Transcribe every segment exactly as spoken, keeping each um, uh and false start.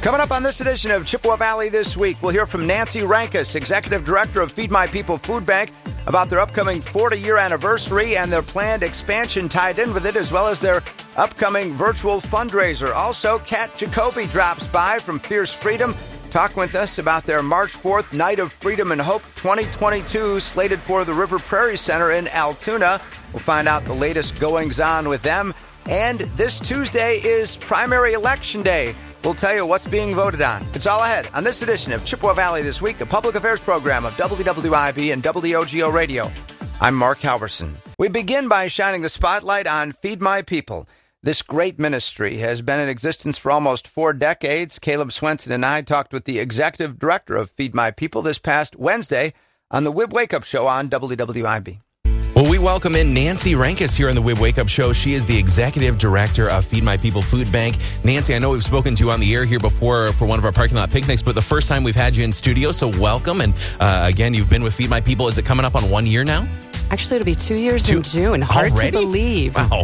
Coming up on this edition of Chippewa Valley This Week, we'll hear from Nancy Rankus, Executive Director of Feed My People Food Bank, about their upcoming forty-year anniversary and their planned expansion tied in with it, as well as their upcoming virtual fundraiser. Also, Kat Jacoby drops by from Fierce Freedom, talking with us about their March fourth Night of Freedom and Hope twenty twenty-two, slated for the River Prairie Center in Altoona. We'll find out the latest goings-on with them. And this Tuesday is primary election day. We'll tell you what's being voted on. It's all ahead on this edition of Chippewa Valley This Week, a public affairs program of W W I B and W O G O Radio. I'm Mark Halverson. We begin by shining the spotlight on Feed My People. This great ministry has been in existence for almost four decades. Caleb Swenson and I talked with the executive director of Feed My People this past Wednesday on the W I B Wake Up Show on W W I B. Well, we welcome in Nancy Rankus here on the W I B Wake Up Show. She is the executive director of Feed My People Food Bank. Nancy, I know we've spoken to you on the air here before for one of our parking lot picnics, but the first time we've had you in studio, so welcome. And uh, again, you've been with Feed My People. Is it coming up on one year now? Actually, it'll be two years two? in June. Hard Already? to believe. Wow.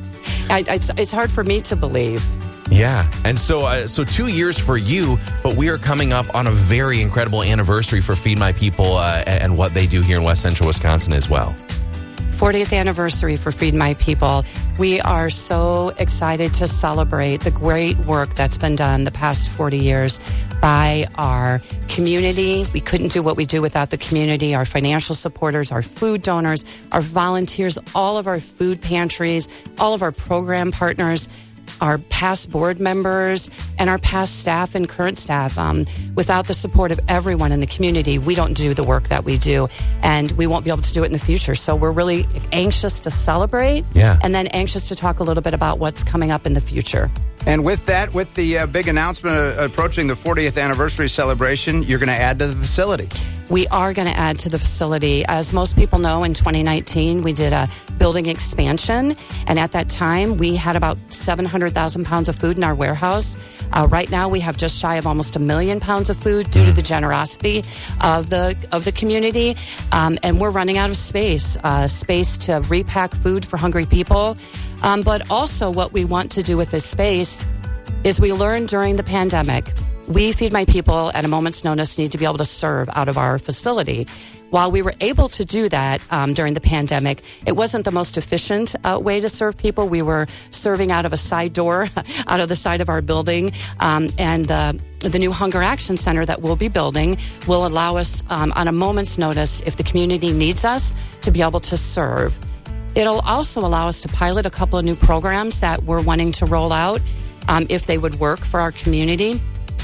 I, it's, it's hard for me to believe. Yeah, and so uh, so two years for you, but we are coming up on a very incredible anniversary for Feed My People uh, and what they do here in West Central Wisconsin as well. fortieth anniversary for Feed My People. We are so excited to celebrate the great work that's been done the past forty years by our community. We couldn't do what we do without the community, our financial supporters, our food donors, our volunteers, all of our food pantries, all of our program partners, our past board members, and our past staff and current staff. Um, without the support of everyone in the community, we don't do the work that we do, and we won't be able to do it in the future. So we're really anxious to celebrate, yeah. and then anxious to talk a little bit about what's coming up in the future. And with that, with the uh, big announcement uh, approaching the fortieth anniversary celebration, you're going to add to the facility. We are going to add to the facility. As most people know, in twenty nineteen, we did a building expansion. And at that time, we had about seven hundred thousand pounds of food in our warehouse. Uh, right now, we have just shy of almost a million pounds of food due to the generosity of the of the community. Um, and we're running out of space, uh, space to repack food for hungry people. Um, but also what we want to do with this space is we learned during the pandemic, we, Feed My People, at a moment's notice, need to be able to serve out of our facility. While we were able to do that um, during the pandemic, it wasn't the most efficient uh, way to serve people. We were serving out of a side door, out of the side of our building, um, and the the new Hunger Action Center that we'll be building will allow us, um, on a moment's notice, if the community needs us, to be able to serve. It'll also allow us to pilot a couple of new programs that we're wanting to roll out, um, if they would work for our community.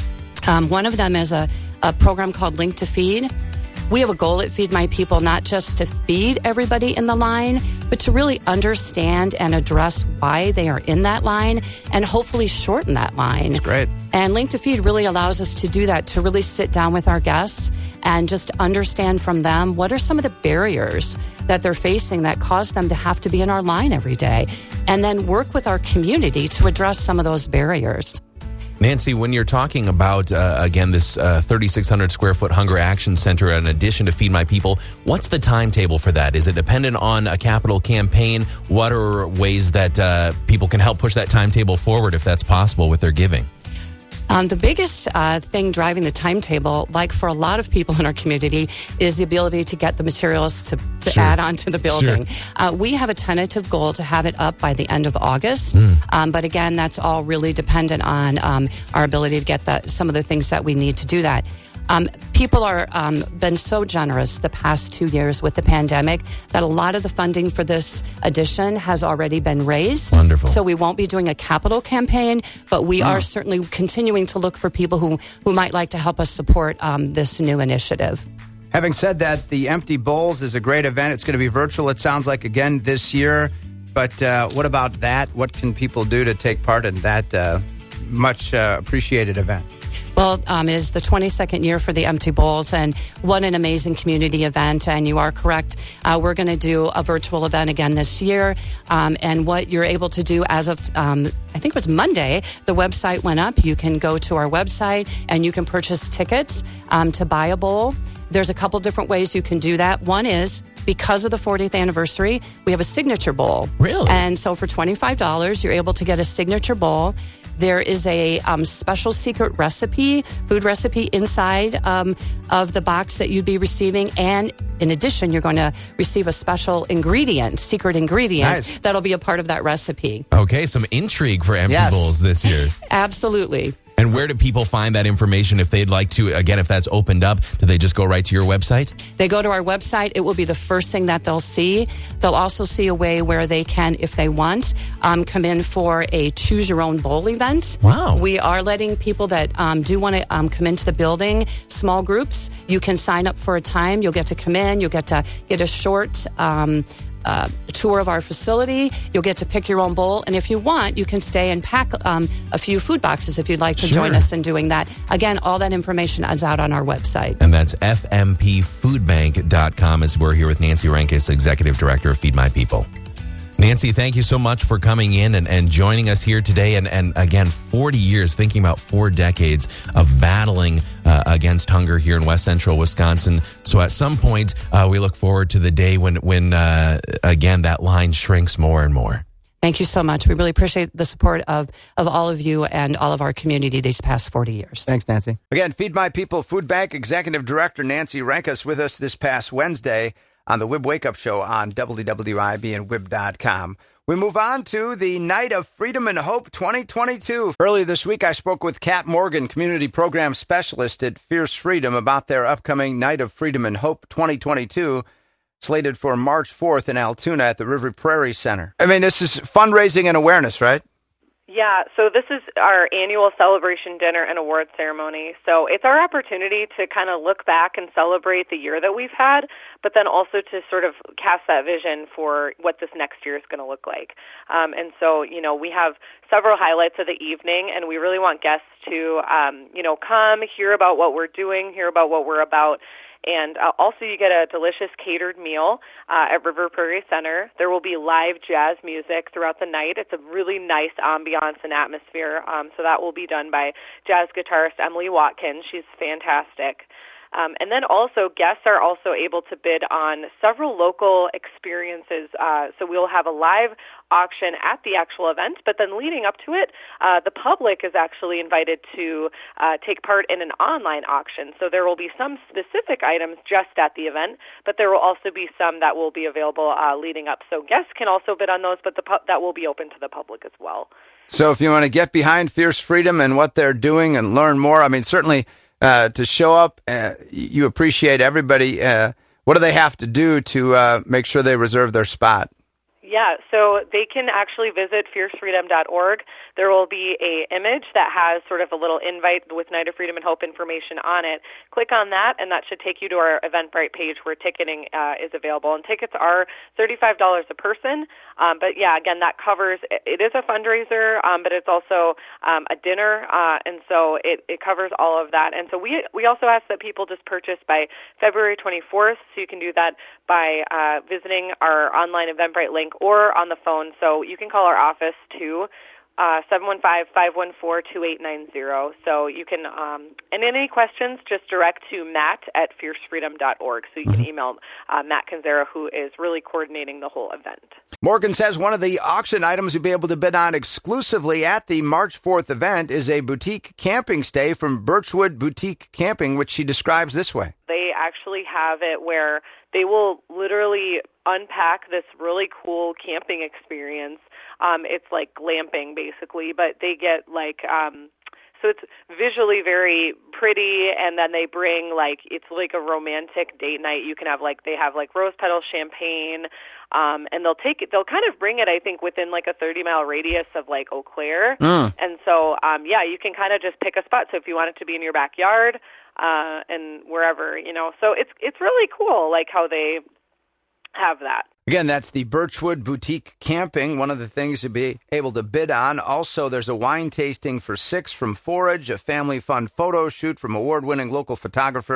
Um, one of them is a, a program called Link to Feed. We have a goal at Feed My People, not just to feed everybody in the line, but to really understand and address why they are in that line and hopefully shorten that line. That's great. And Link to Feed really allows us to do that, to really sit down with our guests and just understand from them what are some of the barriers that they're facing that cause them to have to be in our line every day, and then work with our community to address some of those barriers. Nancy, when you're talking about, uh, again, this uh, thirty-six hundred square foot Hunger Action Center in addition to Feed My People, what's the timetable for that? Is it dependent on a capital campaign? What are ways that uh, people can help push that timetable forward, if that's possible, with their giving? Um, the biggest uh, thing driving the timetable, like for a lot of people in our community, is the ability to get the materials to, to Sure. add on to the building. Sure. Uh, we have a tentative goal to have it up by the end of August. Mm. Um, but again, that's all really dependent on um, our ability to get that, some of the things that we need to do that. Um, people are um, been so generous the past two years with the pandemic that a lot of the funding for this edition has already been raised. Wonderful. So we won't be doing a capital campaign, but we Oh. are certainly continuing to look for people who, who might like to help us support um, this new initiative. Having said that, the Empty Bowls is a great event. It's going to be virtual, it sounds like, again this year. But uh, what about that? What can people do to take part in that uh, much uh, appreciated event? Well, um, it is the twenty-second year for the Empty Bowls, and what an amazing community event. And you are correct. Uh, we're going to do a virtual event again this year. Um, and what you're able to do as of, um, I think it was Monday, the website went up. You can go to our website and you can purchase tickets um, to buy a bowl. There's a couple different ways you can do that. One is, because of the fortieth anniversary, we have a signature bowl. Really? And so for twenty-five dollars, you're able to get a signature bowl. there is a um, special secret recipe, food recipe inside um, of the box that you'd be receiving. And in addition, you're going to receive a special ingredient, secret ingredient, nice. that'll be a part of that recipe. Okay, some intrigue for Empty Yes. Bowls this year. Absolutely. And where do people find that information if they'd like to? Again, if that's opened up, do they just go right to your website? They go to our website. It will be the first thing that they'll see. They'll also see a way where they can, if they want, um, come in for a Choose Your Own Bowl event. Wow. We are letting people that um, do want to um, come into the building, small groups. You can sign up for a time. You'll get to come in. You'll get to get a short um Uh, tour of our facility. You'll get to pick your own bowl. And if you want, you can stay and pack um, a few food boxes if you'd like to Sure. join us in doing that. Again, all that information is out on our website. And that's f m p food bank dot com as we're here with Nancy Rankus, Executive Director of Feed My People. Nancy, thank you so much for coming in and, and joining us here today. And, and again, forty years, thinking about four decades of battling uh, against hunger here in West Central Wisconsin. So at some point, uh, we look forward to the day when, when uh, again, that line shrinks more and more. Thank you so much. We really appreciate the support of, of all of you and all of our community these past forty years. Thanks, Nancy. Again, Feed My People Food Bank Executive Director Nancy Rankus with us this past Wednesday on the W I B Wake Up Show on W W I B and W I B dot com. We move on to the Night of Freedom and Hope twenty twenty-two. Earlier this week, I spoke with Kat Morgan, Community Program Specialist at Fierce Freedom, about their upcoming Night of Freedom and Hope twenty twenty-two, slated for March fourth in Altoona at the River Prairie Center. I mean, this is fundraising and awareness, right? Yeah, so this is our annual celebration dinner and award ceremony. So it's our opportunity to kind of look back and celebrate the year that we've had, but then also to sort of cast that vision for what this next year is going to look like. Um, and so, you know, we have several highlights of the evening, and we really want guests to, um, you know, come, hear about what we're doing, hear about what we're about. And uh, also you get a delicious catered meal uh, at River Prairie Center. There will be live jazz music throughout the night. It's a really nice ambiance and atmosphere. Um, so that will be done by jazz guitarist Emily Watkins. She's fantastic. Um, and then also, guests are also able to bid on several local experiences. Uh, so we'll have a live auction at the actual event, but then leading up to it, uh, the public is actually invited to uh, take part in an online auction. So there will be some specific items just at the event, but there will also be some that will be available uh, leading up. So guests can also bid on those, but the pu- that will be open to the public as well. So if you want to get behind Fierce Freedom and what they're doing and learn more, I mean, certainly uh, to show up, uh, you appreciate everybody. Uh, what do they have to do to uh, make sure they reserve their spot? Yeah, so they can actually visit fierce freedom dot org. There will be a image that has sort of a little invite with Night of Freedom and Hope information on it. Click on that, and that should take you to our Eventbrite page where ticketing uh, is available. And tickets are thirty-five dollars a person. Um, but, yeah, again, that covers – it is a fundraiser, um, but it's also um, a dinner, uh, and so it, it covers all of that. And so we we also ask that people just purchase by February twenty-fourth, so you can do that by uh, visiting our online Eventbrite link or on the phone. So you can call our office too, uh, seven one five, five one four, two eight nine zero. So you can, um, and any questions, just direct to Matt at fierce freedom dot org. So you can email uh, Matt Canzera, who is really coordinating the whole event. Morgan says one of the auction items you'll be able to bid on exclusively at the March fourth event is a boutique camping stay from Birchwood Boutique Camping, which she describes this way. They actually have it where they will literally unpack this really cool camping experience. Um, it's like glamping, basically, but they get like, um, so it's visually very pretty, and then they bring like, it's like a romantic date night. You can have like, they have like rose petal champagne, um, and they'll take it, they'll kind of bring it, I think, within like a thirty mile radius of like Eau Claire. Mm. And so, um, yeah, you can kind of just pick a spot. So if you want it to be in your backyard, uh, and wherever, you know, so it's, it's really cool, like how they have that. Again, that's the Birchwood Boutique Camping, one of the things to be able to bid on. Also, there's a wine tasting for six from Forage, a family fun photo shoot from award-winning local photographer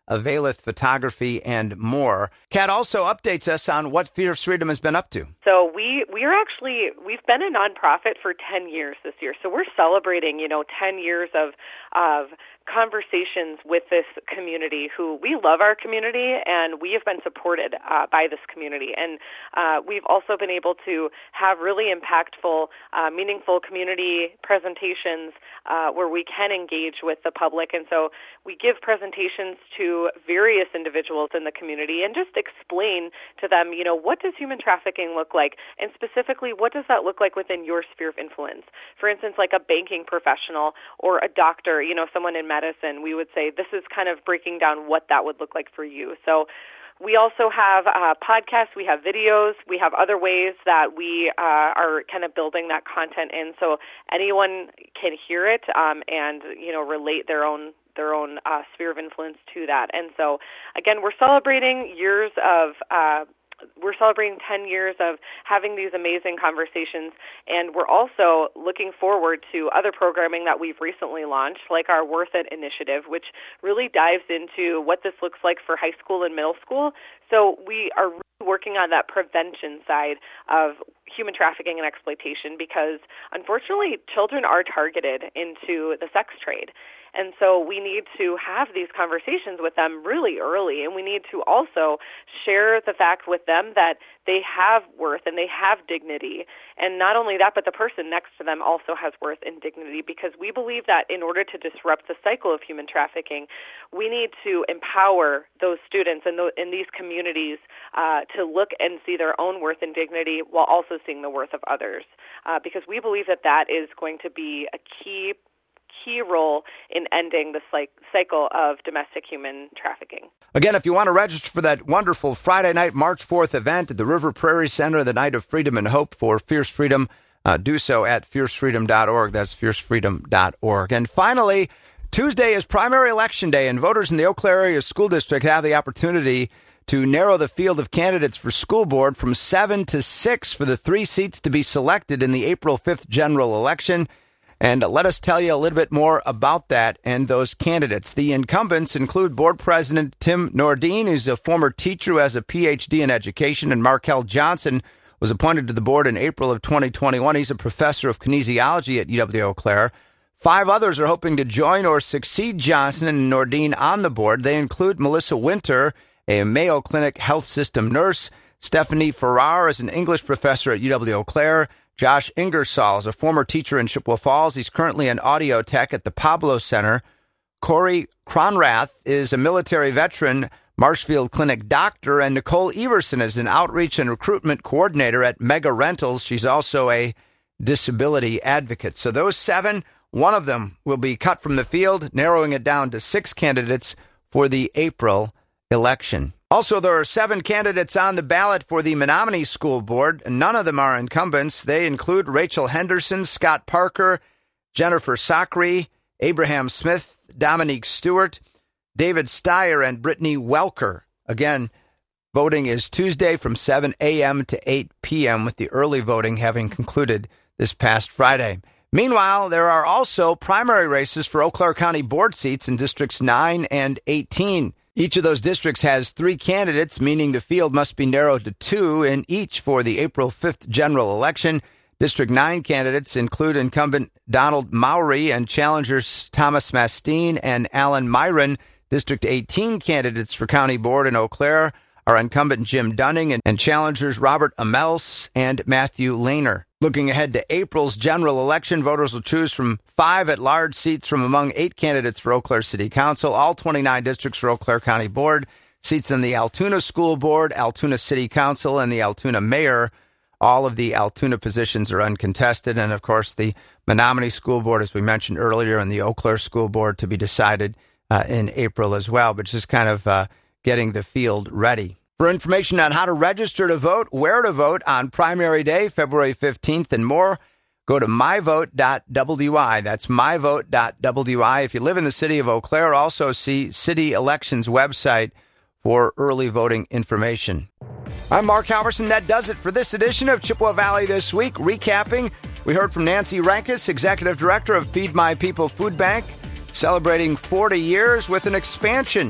Availeth Photography, and more. Kat also updates us on what Fierce Freedom has been up to. So we we are actually we've been a nonprofit for ten years this year. So we're celebrating, you know, ten years of of conversations with this community who we love our community, and we have been supported uh, by this community. And uh, we've also been able to have really impactful, uh, meaningful community presentations uh, where we can engage with the public. And so we give presentations to various individuals in the community and just explain to them, you know, what does human trafficking look like? And specifically, what does that look like within your sphere of influence? For instance, like a banking professional or a doctor, you know, someone in medicine, we would say this is kind of breaking down what that would look like for you. So we also have uh, podcasts, we have videos, we have other ways that we uh, are kind of building that content in, so anyone can hear it um, and, you know, relate their own their own uh, sphere of influence to that. And so, again, we're celebrating years of uh, We're celebrating ten years of having these amazing conversations, and we're also looking forward to other programming that we've recently launched, like our Worth It initiative, which really dives into what this looks like for high school and middle school. So we are really working on that prevention side of human trafficking and exploitation because, unfortunately, children are targeted into the sex trade. And so we need to have these conversations with them really early, and we need to also share the fact with them that they have worth and they have dignity. And not only that, but the person next to them also has worth and dignity, because we believe that in order to disrupt the cycle of human trafficking, we need to empower those students in, the, in these communities uh, to look and see their own worth and dignity while also seeing the worth of others, uh, because we believe that that is going to be a key key role in ending the cycle of domestic human trafficking. Again, if you want to register for that wonderful Friday night, March fourth event at the River Prairie Center, the Night of Freedom and Hope for Fierce Freedom, uh, do so at fierce freedom dot org. That's fierce freedom dot org. And finally, Tuesday is primary election day, and voters in the Eau Claire Area School District have the opportunity to narrow the field of candidates for school board from seven to six for the three seats to be selected in the April fifth general election. And let us tell you a little bit more about that and those candidates. The incumbents include Board President Tim Nordine, who's a former teacher who has a P H D in education, and Markel Johnson was appointed to the board in April of twenty twenty-one. He's a professor of kinesiology at U W Eau Claire. Five others are hoping to join or succeed Johnson and Nordine on the board. They include Melissa Winter, a Mayo Clinic health system nurse. Stephanie Farrar is an English professor at U W Eau Claire. Josh Ingersoll is a former teacher in Chippewa Falls. He's currently an audio tech at the Pablo Center. Corey Cronrath is a military veteran, Marshfield Clinic doctor, and Nicole Everson is an outreach and recruitment coordinator at Mega Rentals. She's also a disability advocate. So those seven, one of them will be cut from the field, narrowing it down to six candidates for the April election. Also, there are seven candidates on the ballot for the Menominee School Board. None of them are incumbents. They include Rachel Henderson, Scott Parker, Jennifer Sacre, Abraham Smith, Dominique Stewart, David Steyer, and Brittany Welker. Again, voting is Tuesday from seven a.m. to eight p.m., with the early voting having concluded this past Friday. Meanwhile, there are also primary races for Eau Claire County board seats in Districts nine and eighteen. Each of those districts has three candidates, meaning the field must be narrowed to two in each for the April fifth general election. District nine candidates include incumbent Donald Mowry and challengers Thomas Mastine and Alan Myron. District eighteen candidates for county board in Eau Claire are incumbent Jim Dunning and, and challengers Robert Amels and Matthew Lehner. Looking ahead to April's general election, voters will choose from five at-large seats from among eight candidates for Eau Claire City Council, all twenty-nine districts for Eau Claire County Board, seats in the Altoona School Board, Altoona City Council, and the Altoona Mayor. All of the Altoona positions are uncontested, and, of course, the Menominee School Board, as we mentioned earlier, and the Eau Claire School Board to be decided uh, in April as well, but just kind of uh, getting the field ready. For information on how to register to vote, where to vote on primary day, February fifteenth, and more, go to my vote dot w i. That's my vote dot w i. If you live in the city of Eau Claire, also see City Elections website for early voting information. I'm Mark Halverson. That does it for this edition of Chippewa Valley This Week. Recapping, we heard from Nancy Rankus, Executive Director of Feed My People Food Bank, celebrating forty years with an expansion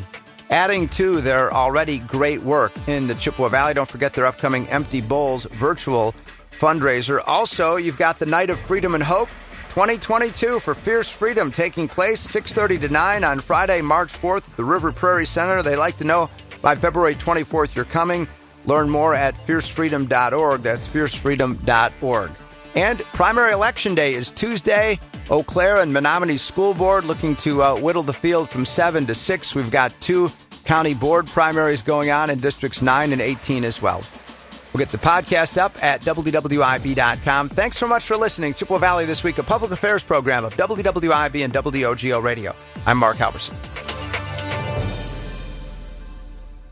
adding to their already great work in the Chippewa Valley. Don't forget their upcoming Empty Bowls virtual fundraiser. Also, you've got the Night of Freedom and Hope twenty twenty-two for Fierce Freedom taking place six thirty to nine on Friday, March fourth at the River Prairie Center. They like to know by February twenty-fourth you're coming. Learn more at fierce freedom dot org. That's fierce freedom dot org. And primary election day is Tuesday. Eau Claire and Menominee School Board looking to uh, whittle the field from seven to six. We've got two county board primaries going on in districts nine and eighteen as well. We'll get the podcast up at W W I B dot com. Thanks so much for listening. Chippewa Valley This Week, a public affairs program of W W I B and W O G O Radio. I'm Mark Halverson.